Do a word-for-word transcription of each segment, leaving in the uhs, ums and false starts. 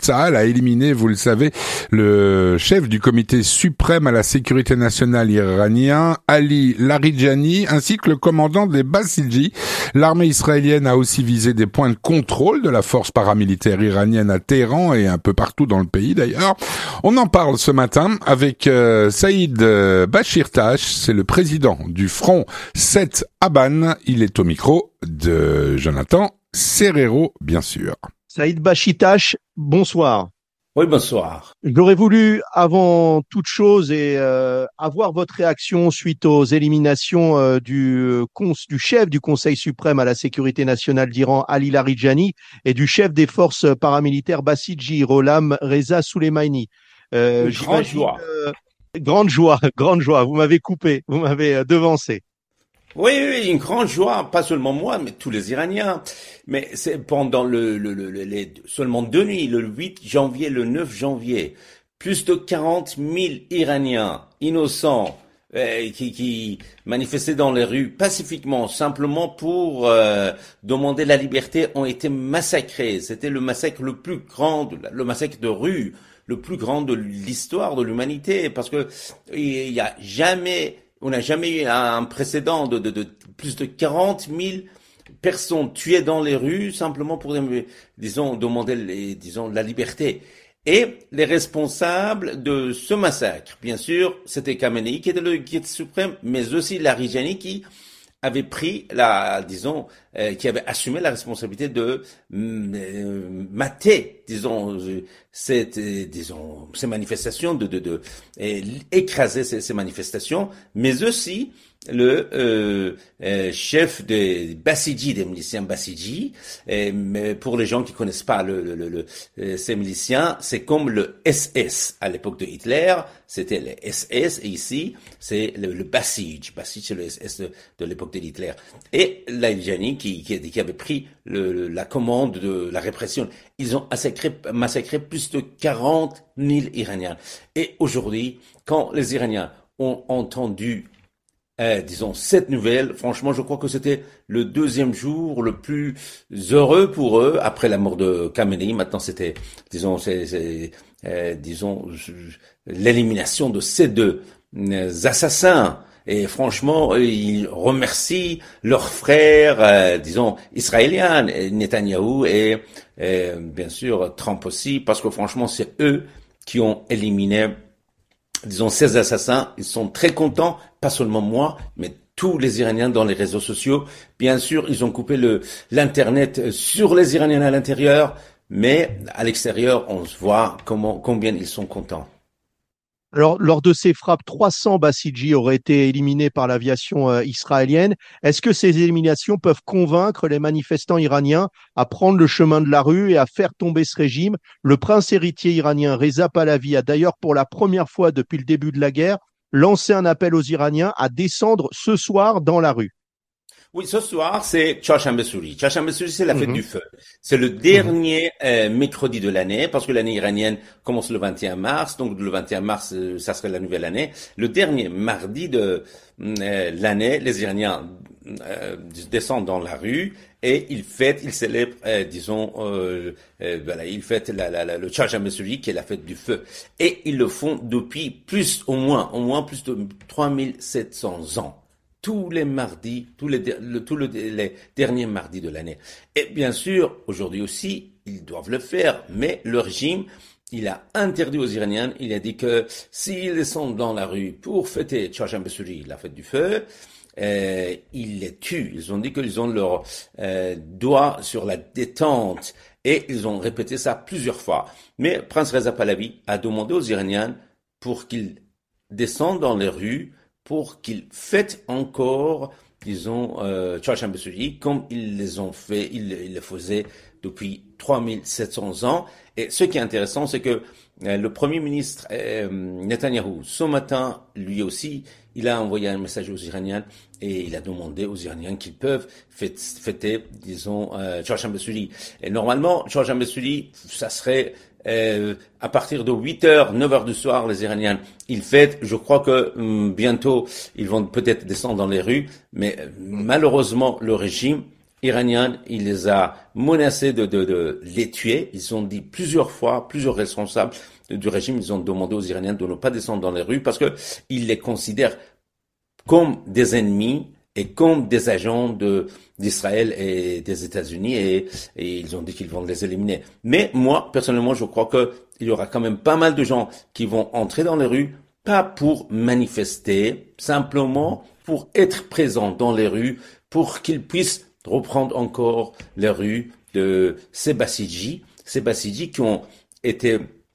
Tsahal a éliminé, vous le savez, le chef du comité suprême à la sécurité nationale iranien, Ali Larijani, ainsi que le commandant des Basiji. L'armée israélienne a aussi visé des points de contrôle de la force paramilitaire iranienne à Téhéran et un peu partout dans le pays d'ailleurs. On en parle ce matin avec euh, Saïd euh, Bachirtash, c'est le président du Front sept Aban. Il est au micro de Jonathan Serrero, bien sûr. Saïd Bachirtash, bonsoir. Oui, bonsoir. J'aurais voulu, avant toute chose, et euh, avoir votre réaction suite aux éliminations euh, du, cons, du chef du Conseil suprême à la sécurité nationale d'Iran, Ali Larijani, et du chef des forces paramilitaires Basiji, Gholam Reza Soleimani. Euh, grande joie. Euh, grande joie, grande joie. Vous m'avez coupé, vous m'avez euh, devancé. Oui, oui, une grande joie, pas seulement moi, mais tous les Iraniens. Mais c'est pendant le, le, le, les seulement deux nuits, le huit janvier, le neuf janvier, plus de quarante mille Iraniens innocents euh, qui, qui manifestaient dans les rues pacifiquement, simplement pour euh, demander la liberté, ont été massacrés. C'était le massacre le plus grand, le massacre de rue, le plus grand de l'histoire de l'humanité, parce que il y a jamais On n'a jamais eu un précédent de, de, de plus de quarante mille personnes tuées dans les rues simplement pour, disons, demander les, disons, la liberté. Et les responsables de ce massacre, bien sûr, c'était Khamenei qui était le guide suprême, mais aussi Larijani qui avait pris la, disons, euh, qui avait assumé la responsabilité de euh, mater, disons, cette, euh, disons, ces manifestations, de, de, de, et écraser ces, ces manifestations, mais aussi le euh, euh, chef des Basiji, des miliciens Basiji. Et, mais pour les gens qui connaissent pas le, le, le, le ces miliciens, c'est comme le S S à l'époque de Hitler. C'était le S S et ici c'est le, le Basij. Basij c'est le S S de, de l'époque de Hitler. Et Larijani qui, qui, qui avait pris le, le, la commande de la répression. Ils ont massacré, massacré plus de quarante mille Iraniens. Et aujourd'hui, quand les Iraniens ont entendu Euh, disons, cette nouvelle, franchement, je crois que c'était le deuxième jour le plus heureux pour eux, après la mort de Khamenei. Maintenant, c'était, disons, c'est, c'est euh, disons, l'élimination de ces deux euh, assassins. Et franchement, ils remercient leurs frères, euh, disons, israéliens, Netanyahou et, et bien sûr Trump aussi, parce que franchement, c'est eux qui ont éliminé, disons, ces assassins. Ils sont très contents, pas seulement moi, mais tous les Iraniens dans les réseaux sociaux. Bien sûr, ils ont coupé le l'internet sur les Iraniens à l'intérieur, mais à l'extérieur, on se voit comment combien ils sont contents. Alors, lors de ces frappes, trois cents Basiji auraient été éliminés par l'aviation euh, israélienne. Est-ce que ces éliminations peuvent convaincre les manifestants iraniens à prendre le chemin de la rue et à faire tomber ce régime? Le prince héritier iranien Reza Pahlavi a d'ailleurs, pour la première fois depuis le début de la guerre, lancé un appel aux Iraniens à descendre ce soir dans la rue. Oui, ce soir, c'est Chasham Bessouri. Chasham Bessouri, c'est la fête mm-hmm. du feu. C'est le dernier mm-hmm. euh, mercredi de l'année, parce que l'année iranienne commence le vingt et un mars, donc le vingt et un mars, euh, ça serait la nouvelle année. Le dernier mardi de euh, l'année, les Iraniens euh, descendent dans la rue et ils fêtent, ils célèbrent, euh, disons, euh, euh, voilà, ils fêtent la, la, la, le Chasham Bessouri, qui est la fête du feu. Et ils le font depuis plus, au moins, au moins plus de trois mille sept cents ans. Tous les mardis, tous les, le, tous le, les derniers mardis de l'année. Et bien sûr, aujourd'hui aussi, ils doivent le faire, mais le régime, il a interdit aux Iraniens, il a dit que s'ils sont dans la rue pour fêter Chasham Bessouri, la fête du feu, euh, ils les tuent. Ils ont dit qu'ils ont leur euh, doigt sur la détente, et ils ont répété ça plusieurs fois. Mais Prince Reza Pahlavi a demandé aux Iraniens pour qu'ils descendent dans les rues, pour qu'ils fêtent encore, disons, euh, Chasham Bessouri, comme ils les ont fait, ils, ils le faisaient depuis trois mille sept cents ans. Et ce qui est intéressant, c'est que euh, le Premier ministre euh, Netanyahou, ce matin, lui aussi, il a envoyé un message aux Iraniens et il a demandé aux Iraniens qu'ils peuvent fêter, fêter disons, euh, Chasham Bessouri. Et normalement, Chasham Bessouri, ça serait Euh, à partir de huit heures, neuf heures du soir, les Iraniens, ils fêtent. Je crois que hum, bientôt, ils vont peut-être descendre dans les rues, mais euh, malheureusement, le régime iranienne, il les a menacés de, de, de les tuer. Ils ont dit plusieurs fois, plusieurs responsables du régime, ils ont demandé aux Iraniens de ne pas descendre dans les rues parce que ils les considèrent comme des ennemis et comme des agents de d'Israël et des États-Unis et, et ils ont dit qu'ils vont les éliminer. Mais moi, personnellement, je crois que il y aura quand même pas mal de gens qui vont entrer dans les rues, pas pour manifester, simplement pour être présents dans les rues, pour qu'ils puissent reprendre encore les rues de ces Bassidji, ces Bassidji qui ont été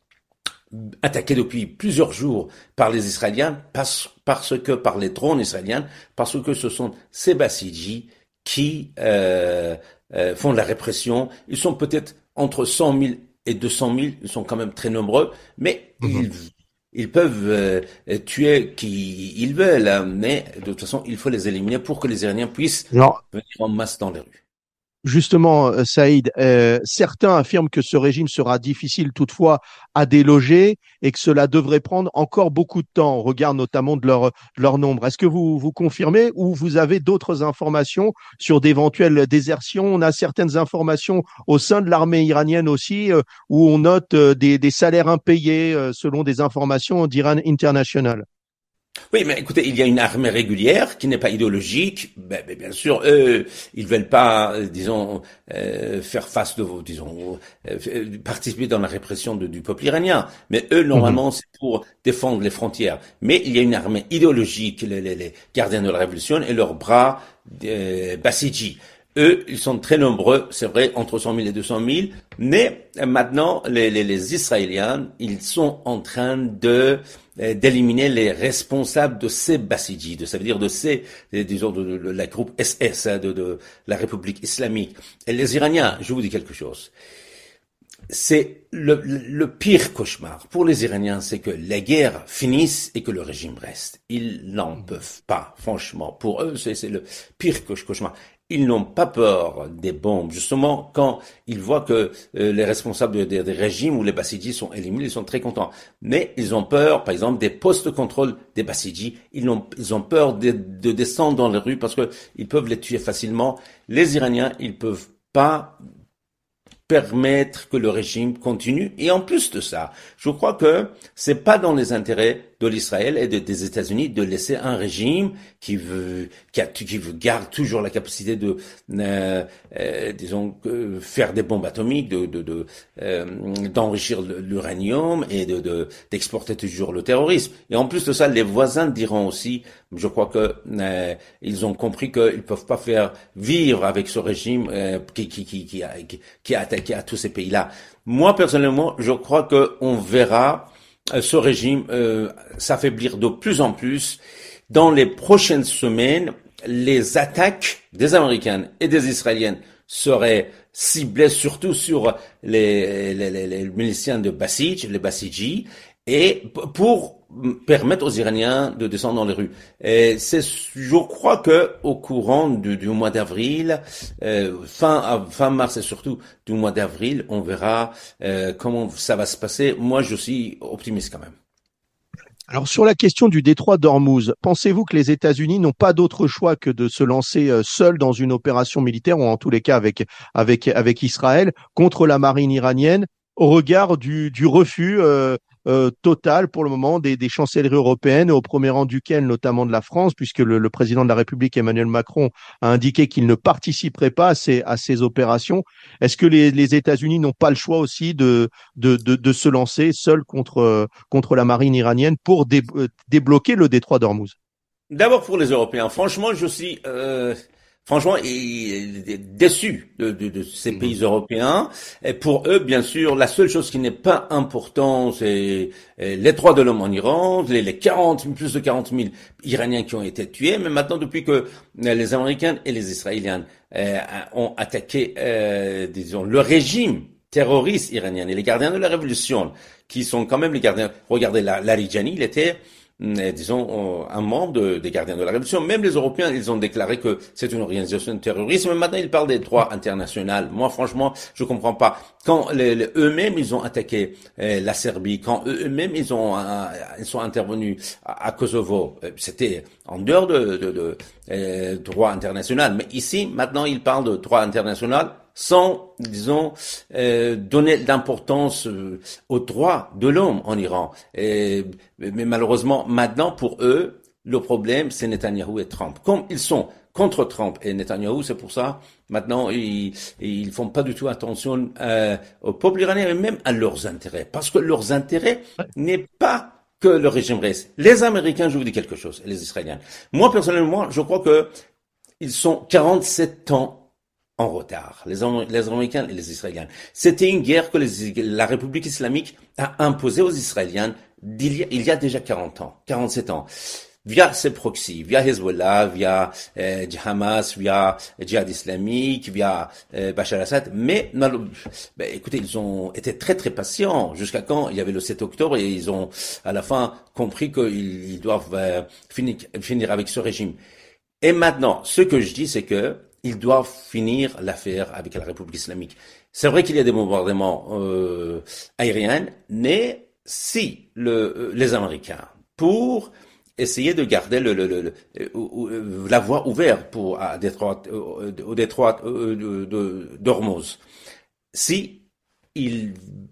attaqués depuis plusieurs jours par les Israéliens, parce, parce que par les drones israéliens, parce que ce sont ces Bassidji qui euh, euh, font la répression. Ils sont peut-être entre cent mille et deux cent mille, ils sont quand même très nombreux, mais mmh. ils Ils peuvent euh, tuer qui ils veulent, hein, mais de toute façon, il faut les éliminer pour que les Iraniens puissent Alors, venir en masse dans les rues. Justement, Saïd, euh, certains affirment que ce régime sera difficile toutefois à déloger et que cela devrait prendre encore beaucoup de temps, au regard notamment de leur, de leur nombre. Est-ce que vous vous confirmez ou vous avez d'autres informations sur d'éventuelles désertions? On a certaines informations au sein de l'armée iranienne aussi, euh, où on note euh, des, des salaires impayés euh, selon des informations d'Iran International. Oui, mais écoutez, il y a une armée régulière qui n'est pas idéologique. Ben, ben, bien sûr, eux, ils veulent pas, euh, disons, euh, faire face de, disons, euh, participer dans la répression de, du peuple iranien. Mais eux, normalement, mmh. c'est pour défendre les frontières. Mais il y a une armée idéologique, les, les, les gardiens de la révolution et leurs bras euh, Bassidji. Eux, ils sont très nombreux, c'est vrai, entre cent mille et deux cent mille. Mais maintenant, les, les, les Israéliens, ils sont en train de d'éliminer les responsables de ces Bassidji, de ça veut dire de ces, disons, de, de, de la groupe S S, de, de la République islamique. Et les Iraniens, je vous dis quelque chose. C'est le, le pire cauchemar pour les Iraniens, c'est que la guerre finisse et que le régime reste. Ils n'en peuvent pas, franchement. Pour eux, c'est, c'est le pire cauchemar. Ils n'ont pas peur des bombes. Justement, quand ils voient que euh, les responsables des de, de régimes ou les Bassidji sont éliminés, ils sont très contents. Mais ils ont peur, par exemple, des postes de contrôle des Bassidji. Ils ont, ils ont peur de, de descendre dans les rues parce que ils peuvent les tuer facilement. Les Iraniens, ils peuvent pas permettre que le régime continue. Et en plus de ça, je crois que c'est pas dans les intérêts de l'Israël et de, des États-Unis de laisser un régime qui veut, qui, a, qui veut garde toujours la capacité de, euh, euh, disons, euh, faire des bombes atomiques, de, de, de euh, d'enrichir l'uranium et de, de, d'exporter toujours le terrorisme. Et en plus de ça, les voisins d'Iran aussi, je crois que euh, ils ont compris qu'ils peuvent pas faire vivre avec ce régime euh, qui, qui, qui, qui, a, qui, qui a attaqué à tous ces pays-là. Moi, personnellement, je crois que on verra ce régime euh, s'affaiblir de plus en plus. Dans les prochaines semaines, les attaques des Américaines et des Israéliennes seraient ciblées surtout sur les, les, les, les miliciens de Basij, les Bassidji, et pour permettre aux Iraniens de descendre dans les rues. Et c'est, je crois que au courant du, du mois d'avril, euh, fin fin mars et surtout du mois d'avril, on verra euh, comment ça va se passer. Moi, je suis optimiste quand même. Alors sur la question du détroit d'Ormuz, pensez-vous que les États-Unis n'ont pas d'autre choix que de se lancer seuls dans une opération militaire, ou en tous les cas avec avec avec Israël, contre la marine iranienne, au regard du, du refus euh, euh, total pour le moment des, des chancelleries européennes, au premier rang duquel notamment de la France, puisque le, le président de la République Emmanuel Macron a indiqué qu'il ne participerait pas à ces, à ces opérations. Est-ce que les, les États-Unis n'ont pas le choix aussi de, de, de, de se lancer seuls contre, contre la marine iranienne pour dé, débloquer le détroit d'Ormuz? D'abord pour les Européens, franchement, je suis euh, franchement déçu de, de, de ces mmh. pays européens. Et pour eux, bien sûr, la seule chose qui n'est pas importante, c'est les droits de l'homme en Iran, les, les quarante, plus de quarante mille Iraniens qui ont été tués. Mais maintenant, depuis que les Américains et les Israéliens euh, ont attaqué, euh, disons, le régime terroriste iranien et les gardiens de la révolution, qui sont quand même les gardiens. Regardez, Larijani, il était disons, un membre de, des gardiens de la révolution. Même les Européens, ils ont déclaré que c'est une organisation de terrorisme. Mais maintenant, ils parlent des droits internationaux. Moi, franchement, je comprends pas. Quand les, les, eux-mêmes, ils ont attaqué euh, la Serbie, quand eux-mêmes, ils ont, euh, ils sont intervenus à, à Kosovo, euh, c'était en dehors de, de, de, euh, droit international. Mais ici, maintenant, il parle de droit international sans, disons, euh, donner d'importance euh, aux droits de l'homme en Iran. Et, mais malheureusement, maintenant, pour eux, le problème, c'est Netanyahou et Trump. Comme ils sont contre Trump et Netanyahou, c'est pour ça, maintenant, ils ils font pas du tout attention euh, au peuple iranien et même à leurs intérêts. Parce que leurs intérêts n'est pas que le régime reste. Les Américains, je vous dis quelque chose, et les Israéliens. Moi, personnellement, je crois que ils sont quarante-sept ans en retard, les, les Américains et les Israéliens. C'était une guerre que les, la République islamique a imposée aux Israéliens il y a, il y a déjà quarante ans, quarante-sept ans. Via ses proxys, via Hezbollah, via euh, Hamas, via Djihad islamique, via euh, Bachar al-Assad. Mais ben, écoutez, ils ont été très très patients jusqu'à quand il y avait le sept octobre et ils ont à la fin compris qu'ils ils doivent euh, finir, finir avec ce régime. Et maintenant, ce que je dis, c'est que ils doivent finir l'affaire avec la République islamique. C'est vrai qu'il y a des bombardements euh, aériens, mais si le, les Américains, pour essayer de garder le, le, le, le, la voie ouverte pour à détroit, au détroit de, de, d'Ormuz, si ils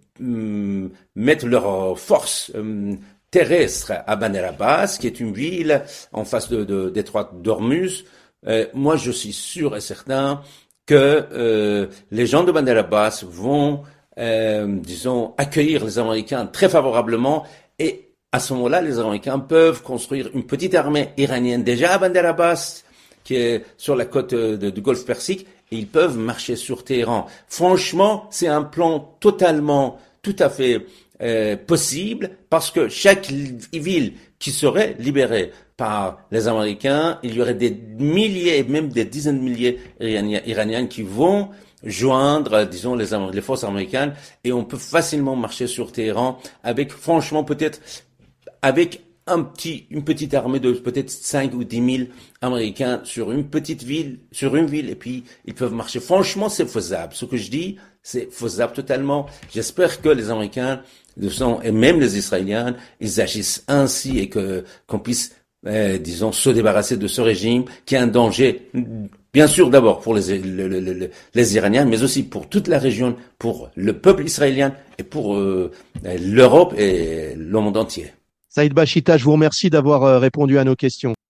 mm, mettent leurs forces mm, terrestres à Bandar Abbas, qui est une ville en face de, de détroit d'Ormuz, euh, moi je suis sûr et certain que euh, les gens de Bandar Abbas vont, euh, disons, accueillir les Américains très favorablement et à ce moment-là, les Américains peuvent construire une petite armée iranienne déjà à Bandar Abbas, qui est sur la côte de, du Golfe Persique, et ils peuvent marcher sur Téhéran. Franchement, c'est un plan totalement, tout à fait euh, possible, parce que chaque ville qui serait libérée par les Américains, il y aurait des milliers, même des dizaines de milliers iraniens qui vont joindre, disons, les, les forces américaines, et on peut facilement marcher sur Téhéran avec, franchement, peut-être avec un petit, une petite armée de peut-être cinq ou dix mille Américains sur une petite ville, sur une ville, et puis ils peuvent marcher. Franchement, c'est faisable. Ce que je dis, c'est faisable totalement. J'espère que les Américains, et même les Israéliens, ils agissent ainsi et que qu'on puisse, euh, disons, se débarrasser de ce régime qui est un danger, bien sûr d'abord pour les, les, les, les Iraniens, mais aussi pour toute la région, pour le peuple israélien et pour euh, l'Europe et le monde entier. Saïd Bachita, je vous remercie d'avoir répondu à nos questions.